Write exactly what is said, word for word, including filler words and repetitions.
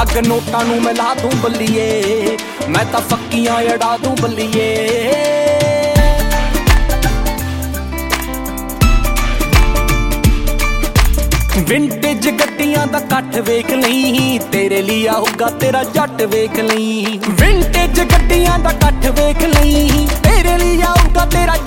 ਲੱਗ ਨੋਟਾਂ ਨੂੰ ਮਿਲਾ ਦੂੰ ਬੱਲੀਏ, ਮੈਂ ਤਾਂ ਫੱਕੀਆਂ ਅੜਾ ਦੂੰ ਬੱਲੀਏ। ਵਿੰਟੇਜ ਗੱਡੀਆਂ ਦਾ ਕੱਠ ਵੇਖ ਲਈ, ਤੇਰੇ ਲਈ ਆਊਗਾ ਤੇਰਾ ਜੱਟ ਵੇਖ ਲਈ। ਵਿੰਟੇਜ ਗੱਡੀਆਂ ਦਾ ਕੱਠ ਵੇਖ ਲਈ, ਤੇਰੇ ਲਈ ਆਊਗਾ ਤੇਰਾ